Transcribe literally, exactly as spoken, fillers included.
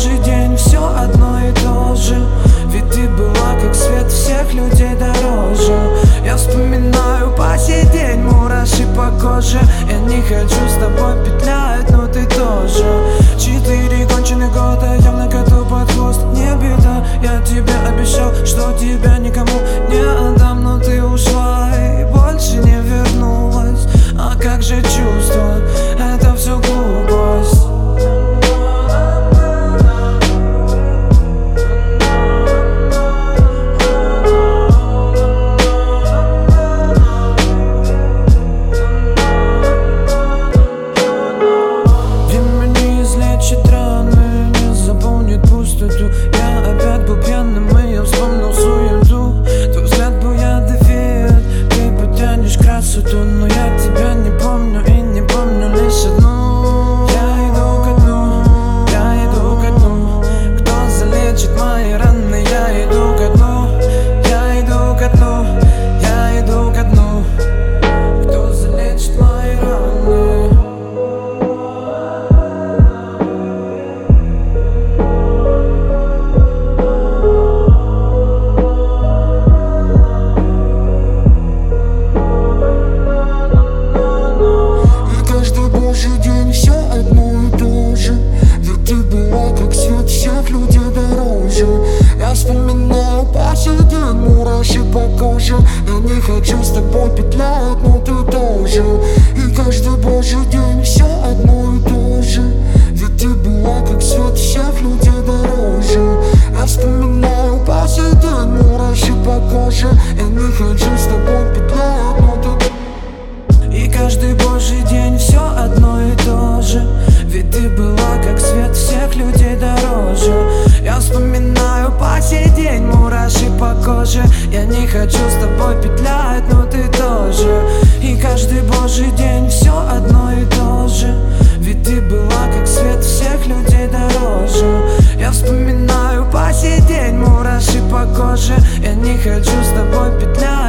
божий день все одно и то же. Ведь ты была как свет, всех людей дороже. Я вспоминаю по сей день, мураши по коже. Я не хочу с тобой петлять, но ты тоже. Четыре конченых года, явно коту под хвост. Не беда, я тебе обещал, что тебя никому не отдам. Но ты ушла и больше не вернулась. А как же чувства, это все глупость. Я опять был пьяным, и я вспомнил суету. Твой взгляд был ядовит, ты потянешь красоту. Но я тебя не помню и не помню лишь одну. Я иду ко дну, я иду ко дну. Кто залечит мои раны? Я иду ко дну, я иду ко дну, я иду ко дну. Кто залечит мои раны? Вспоминаю по сей день, мураши по коже. Я не хочу с тобой петлять, но ты тоже. И каждый божий день все одно и то же. Ведь ты была как свет, всех людей дороже. Я вспоминаю по сей день, мураши по коже. Я не хочу с тобой петлять, но ты. И каждый божий день все одно и то же. Ведь ты была как свет, всех людей дороже. Я вспоминаю по сей день, мураши по коже. Я не хочу с тобой петлять, но ты тоже. И каждый божий день все одно и то же. Ведь ты была как свет, всех людей дороже. Я вспоминаю по сей день, мураши по коже. Я не хочу с тобой петлять.